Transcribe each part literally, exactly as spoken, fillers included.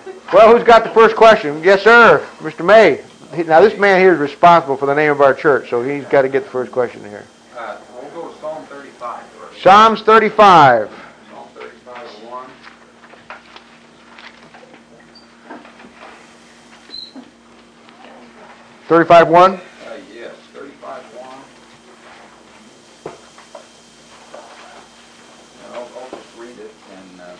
Well, who's got the first question? Yes, sir. Mister May. Now, this man here is responsible for the name of our church, so he's got to get the first question here. Uh, we'll go to Psalm thirty-five first. Psalms thirty-five. Psalm thirty-five, one. thirty-five, one? Uh, yes, thirty-five, one. And I'll, I'll just read it, and uh,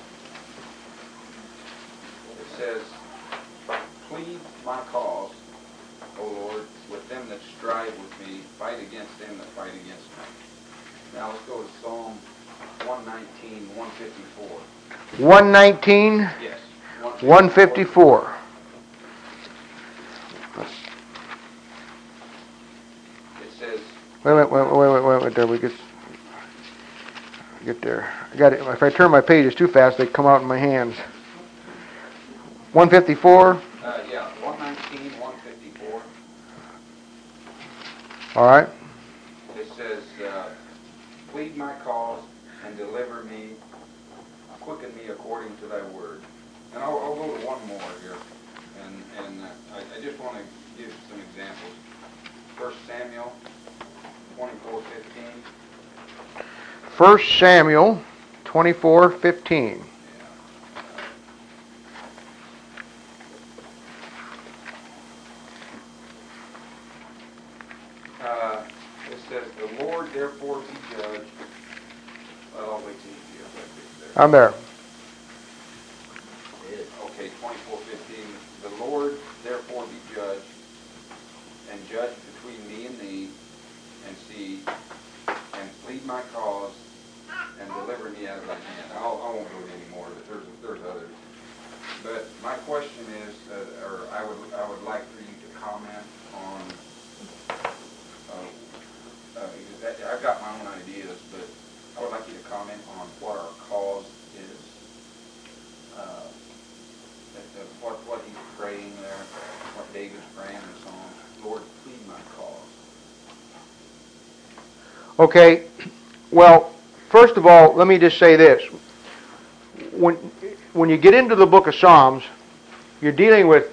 it says, "Plead my cause, O Lord, with them that strive with me, fight against them that fight against me." Now let's go to Psalm one nineteen, one fifty-four. one nineteen, Yes. one fifty-four. It says, Wait, wait, wait, wait, wait, wait, wait, there we get, get there. I got it. If I turn my pages too fast, they come out in my hands. one fifty-four. uh, yeah, one nineteen, one fifty-four. All right. It says, uh, "Plead my cause and deliver me, quicken me according to thy word." And I'll, I'll go to one more here, and, and uh, I, I just want to give some examples. First Samuel twenty-four fifteen. First Samuel twenty-four fifteen. Uh, it says, "The Lord therefore be judge." Well, I'll wait till you get there. I'm there. Okay, twenty-four fifteen. "The Lord therefore be judge, and judge between me and thee, and see, and plead my cause, and deliver me out of thy hand." I'll, I won't go into any more, but there's there's others. But my question is, uh, or I would I would like for you to comment on. Uh, uh, that, I've got my own ideas, but I would like you to comment on what our cause is. Uh, that, that what what he's praying there, what David's praying in the song. "Lord, plead my cause." Okay. Well, first of all, let me just say this. When when you get into the book of Psalms, you're dealing with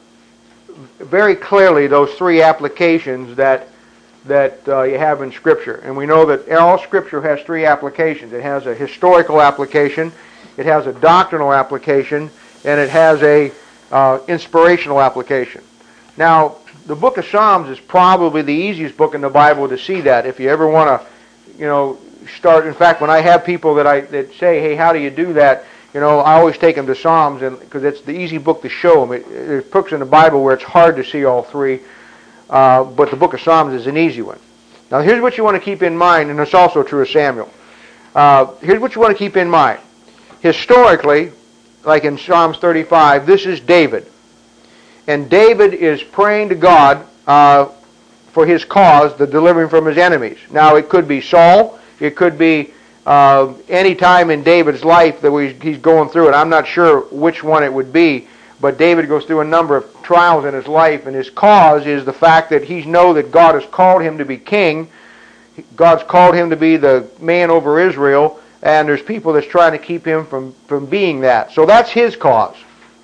very clearly those three applications that that uh, you have in Scripture. And we know that all Scripture has three applications. It has a historical application, it has a doctrinal application, and it has a uh, inspirational application. Now, the book of Psalms is probably the easiest book in the Bible to see that. If you ever want to, you know, start. In fact, when I have people that I that say, "Hey, how do you do that?" You know, I always take them to Psalms, and because it's the easy book to show them. It, there's books in the Bible where it's hard to see all three, uh, but the book of Psalms is an easy one. Now, here's what you want to keep in mind, and it's also true of Samuel. Uh, here's what you want to keep in mind. Historically, like in Psalms thirty-five, this is David. And David is praying to God uh, for his cause, the delivering from his enemies. Now, it could be Saul. It could be uh, any time in David's life that we, he's going through it. I'm not sure which one it would be, but David goes through a number of trials in his life, and his cause is the fact that he knows that God has called him to be king. God's called him to be the man over Israel, and there's people that's trying to keep him from, from being that. So that's his cause.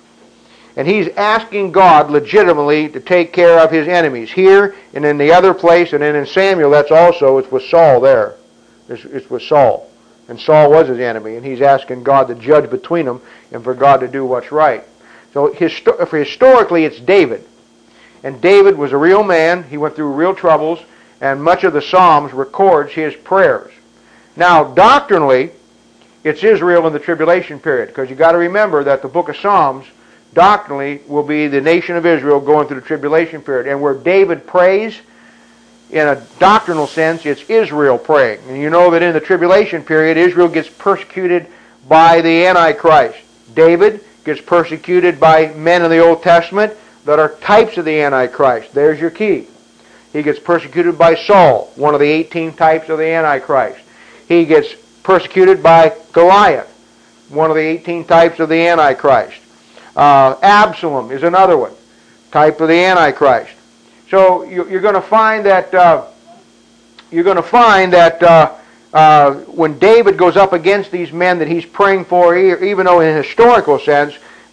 And he's asking God legitimately to take care of his enemies here and in the other place, and then in Samuel, that's also, it's with Saul there. It's, it's with Saul. And Saul was his enemy, and he's asking God to judge between them and for God to do what's right. So histo- for historically, it's David. And David was a real man. He went through real troubles, and much of the Psalms records his prayers. Now, doctrinally, it's Israel in the tribulation period, because you've got to remember that the book of Psalms doctrinally will be the nation of Israel going through the tribulation period. And where David prays, in a doctrinal sense, it's Israel praying. And you know that in the tribulation period, Israel gets persecuted by the Antichrist. David gets persecuted by men in the Old Testament that are types of the Antichrist. There's your key. He gets persecuted by Saul, one of the eighteen types of the Antichrist. He gets persecuted by Goliath, one of the eighteen types of the Antichrist. Uh, Absalom is another one, type of the Antichrist. So you're going to find that uh, you're going to find that uh, uh, when David goes up against these men that he's praying for, even though in a historical sense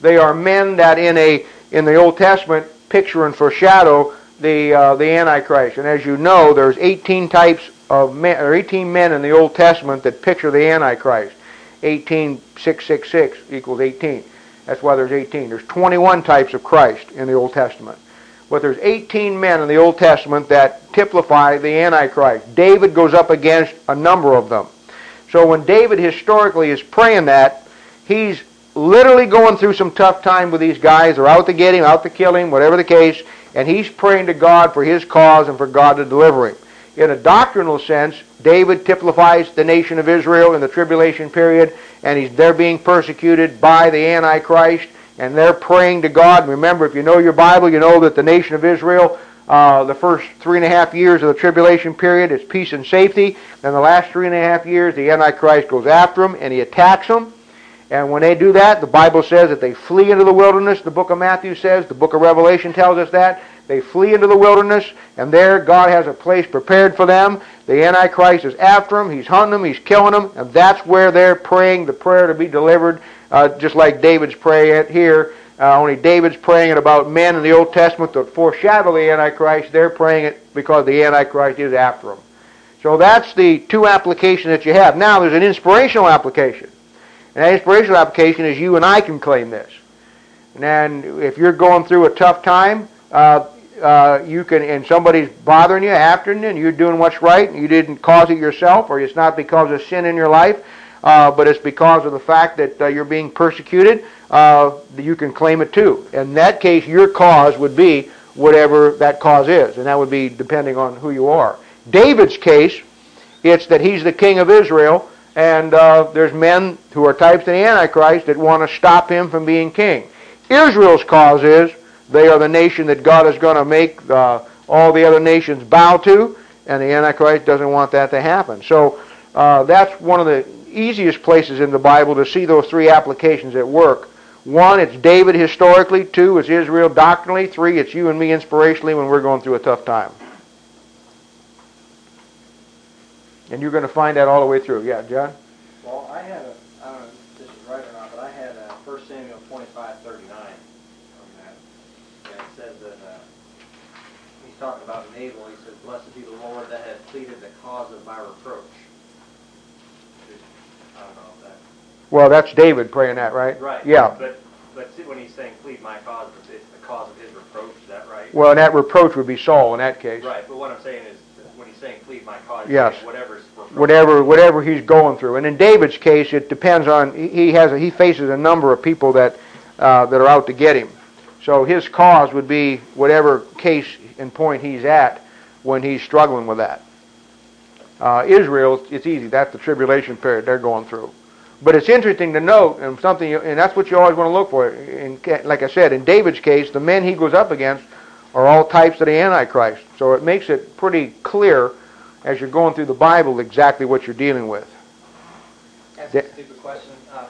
They are men that in a in the Old Testament picture and foreshadow the uh, the Antichrist. And as you know, there's eighteen types of men, or eighteen men in the Old Testament that picture the Antichrist. eighteen, six six six equals eighteen. That's why there's eighteen. There's twenty-one types of Christ in the Old Testament. But there's eighteen men in the Old Testament that typify the Antichrist. David goes up against a number of them. So when David historically is praying that, he's literally going through some tough time with these guys. They're out to get him, out to kill him, whatever the case, and he's praying to God for his cause and for God to deliver him. In a doctrinal sense, David typifies the nation of Israel in the tribulation period, and he's, they're being persecuted by the Antichrist, and they're praying to God. Remember, if you know your Bible, you know that the nation of Israel, uh, the first three and a half years of the tribulation period is peace and safety. Then the last three and a half years, the Antichrist goes after them, and he attacks them. And when they do that, the Bible says that they flee into the wilderness. The book of Matthew says, the book of Revelation tells us that. They flee into the wilderness, and there God has a place prepared for them. The Antichrist is after them. He's hunting them. He's killing them. And that's where they're praying the prayer to be delivered, uh, just like David's praying here. Uh, only David's praying it about men in the Old Testament that foreshadow the Antichrist. They're praying it because the Antichrist is after them. So that's the two applications that you have. Now there's an inspirational application. And that inspirational application is you and I can claim this. And then if you're going through a tough time, uh, uh, you can, and somebody's bothering you, after you, and you're doing what's right, and you didn't cause it yourself, or it's not because of sin in your life, uh, but it's because of the fact that uh, you're being persecuted, uh, you can claim it too. In that case, your cause would be whatever that cause is, and that would be depending on who you are. David's case, it's that he's the king of Israel, and uh, there's men who are types of the Antichrist that want to stop him from being king. Israel's cause is they are the nation that God is going to make uh, all the other nations bow to, and the Antichrist doesn't want that to happen. So uh, that's one of the easiest places in the Bible to see those three applications at work. One, it's David historically. Two, it's Israel doctrinally. Three, it's you and me inspirationally when we're going through a tough time. And you're going to find that all the way through. Yeah, John? Well, I had a, I don't know if this is right or not, but I had a First Samuel twenty-five thirty-nine from that. And it says that, uh, he's talking about Nabal, he says, "Blessed be the Lord that hath pleaded the cause of my reproach." Just, I don't know if that... Well, that's David praying that, right? Right. Yeah. But, but see, when he's saying, plead my cause, it's the cause of his reproach, is that right? Well, and that reproach would be Saul in that case. Right, but what I'm saying is, when he's saying, plead my cause, yes. whatever's reproach. Whatever, whatever he's going through. And in David's case, it depends on, he has a, he faces a number of people that, uh, that are out to get him. So his cause would be whatever case and point he's at when he's struggling with that. Uh, Israel, it's easy. That's the tribulation period they're going through. But it's interesting to note, and something, you, and that's what you always want to look for. In, like I said, in David's case, the men he goes up against are all types of the Antichrist. So it makes it pretty clear as you're going through the Bible exactly what you're dealing with. That's a stupid question. Um,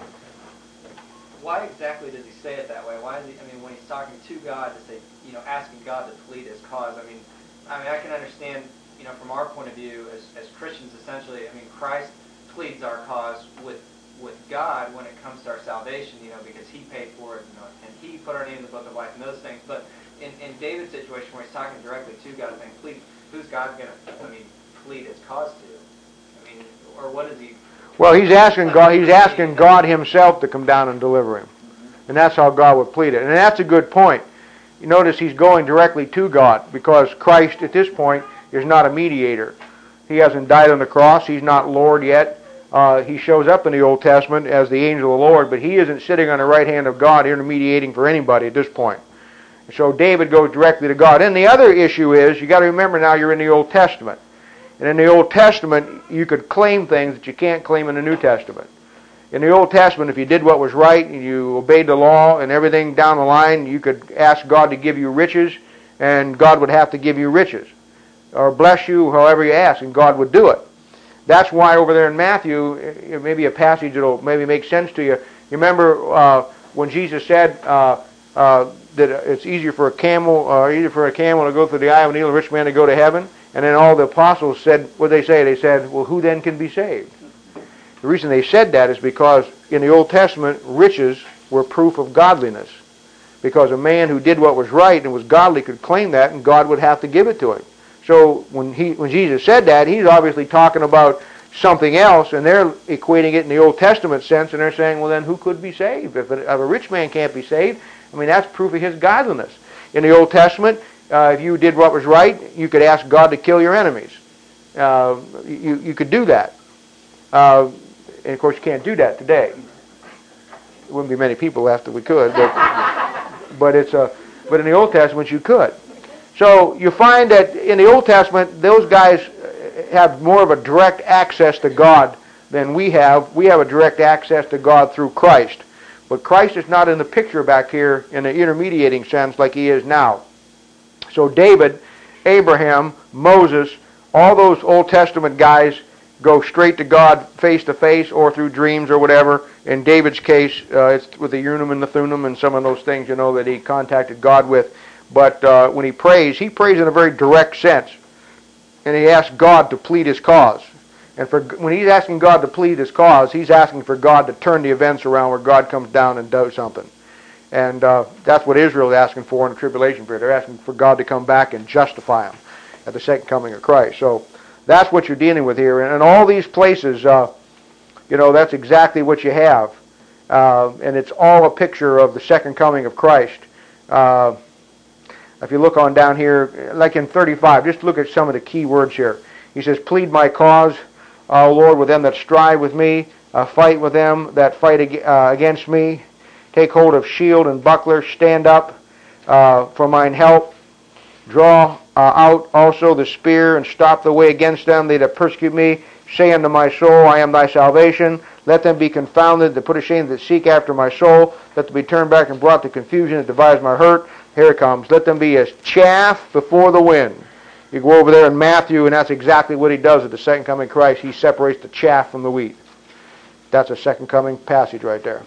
why exactly does he say it that way? Why is he? I mean, when he's talking to God, to say, you know, asking God to plead his cause. I mean, I mean, I can understand, you know, from our point of view as as Christians, essentially. I mean, Christ pleads our cause with with God when it comes to our salvation, you know, because he paid for it, you know, and he put our name in the book of life and those things. But in, in David's situation where he's talking directly to God, saying, plead, who's God going to, I mean, plead his cause to? I mean, or what is he? Well, he's asking God, he's asking God himself to come down and deliver him. And that's how God would plead it. And that's a good point. You notice he's going directly to God because Christ at this point is not a mediator. He hasn't died on the cross. He's not Lord yet. Uh, he shows up in the Old Testament as the angel of the Lord, but he isn't sitting on the right hand of God intermediating for anybody at this point. So David goes directly to God. And the other issue is, you got to remember now you're in the Old Testament. And in the Old Testament, you could claim things that you can't claim in the New Testament. In the Old Testament, if you did what was right and you obeyed the law and everything down the line, you could ask God to give you riches, and God would have to give you riches. Or bless you however you ask, and God would do it. That's why over there in Matthew, it may be a passage that will maybe make sense to you. You remember uh, when Jesus said uh, uh, that it's easier for a camel, or uh, easier for a camel to go through the eye of a needle, a rich man to go to heaven. And then all the apostles said, what did they say? They said, well, who then can be saved? The reason they said that is because in the Old Testament, riches were proof of godliness. Because a man who did what was right and was godly could claim that, and God would have to give it to him. So when he, when Jesus said that, he's obviously talking about something else, and they're equating it in the Old Testament sense, and they're saying, well, then who could be saved? If a, if a rich man can't be saved, I mean, that's proof of his godliness. In the Old Testament, uh, if you did what was right, you could ask God to kill your enemies. Uh, you, you could do that. Uh, and, of course, you can't do that today. There wouldn't be many people left if we could, but, but, it's a, but in the Old Testament, you could. So you find that in the Old Testament, those guys have more of a direct access to God than we have. We have a direct access to God through Christ. But Christ is not in the picture back here in the intermediating sense like he is now. So David, Abraham, Moses, all those Old Testament guys go straight to God face to face or through dreams or whatever. In David's case, uh, it's with the Urim and the Thummim and some of those things, you know, that he contacted God with. But uh, when he prays, he prays in a very direct sense. And he asks God to plead his cause. And for when he's asking God to plead his cause, he's asking for God to turn the events around where God comes down and does something. And uh, that's what Israel is asking for in the tribulation period. They're asking for God to come back and justify them at the second coming of Christ. So that's what you're dealing with here. And in all these places, uh, you know, that's exactly what you have. Uh, and it's all a picture of the second coming of Christ. Uh, if you look on down here, like in thirty-five, just look at some of the key words here. He says, plead my cause, O Lord, with them that strive with me, uh, fight with them that fight ag- uh, against me. Take hold of shield and buckler, stand up uh, for mine help. Draw uh, out also the spear, and stop the way against them, they that persecute me. Say unto my soul, I am thy salvation. Let them be confounded that put to shame that seek after my soul. Let them be turned back and brought to confusion that devise my hurt. Here it comes. Let them be as chaff before the wind. You go over there in Matthew, and that's exactly what he does at the second coming of Christ. He separates the chaff from the wheat. That's a second coming passage right there.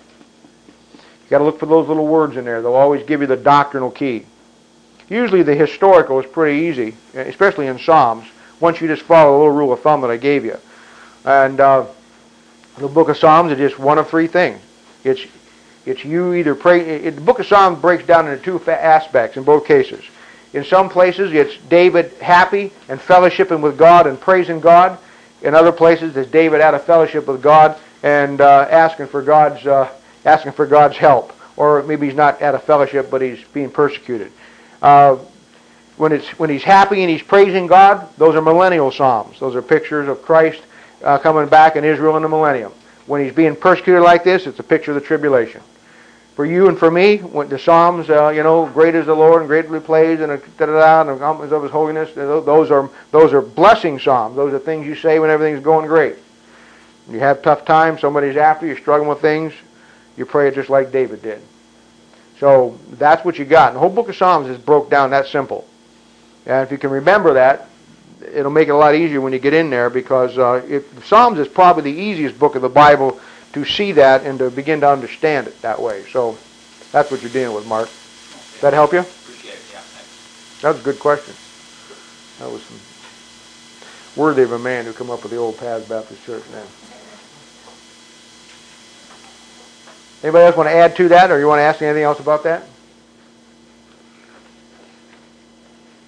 You've got to look for those little words in there. They'll always give you the doctrinal key. Usually the historical is pretty easy, especially in Psalms, once you just follow the little rule of thumb that I gave you. And uh, the book of Psalms is just one of three things. It's it's you either pray. It, the book of Psalms breaks down into two fa- aspects in both cases. In some places, it's David happy and fellowshipping with God and praising God. In other places, it's David out of fellowship with God and uh, asking for God's uh, asking for God's help, or maybe he's not out of fellowship, but he's being persecuted. Uh, when it's when he's happy and he's praising God, those are millennial psalms. Those are pictures of Christ uh, coming back in Israel in the millennium. When he's being persecuted like this, it's a picture of the tribulation. For you and for me, when the Psalms, uh, you know, great is the Lord and greatly praised, and da da da, and the accomplishments of His holiness. Those are those are blessing psalms. Those are things you say when everything's going great. When you have tough times, somebody's after you, you're struggling with things, you pray it just like David did. So that's what you got. And the whole book of Psalms is broke down that simple. And if you can remember that, it'll make it a lot easier when you get in there, because uh, it, Psalms is probably the easiest book of the Bible to see that and to begin to understand it that way. So that's what you're dealing with, Mark. Does that help you? Appreciate it, yeah, thanks. That was a good question. That was some worthy of a man who come up with the Old Paths Baptist Church now. Anybody else want to add to that, or you want to ask anything else about that?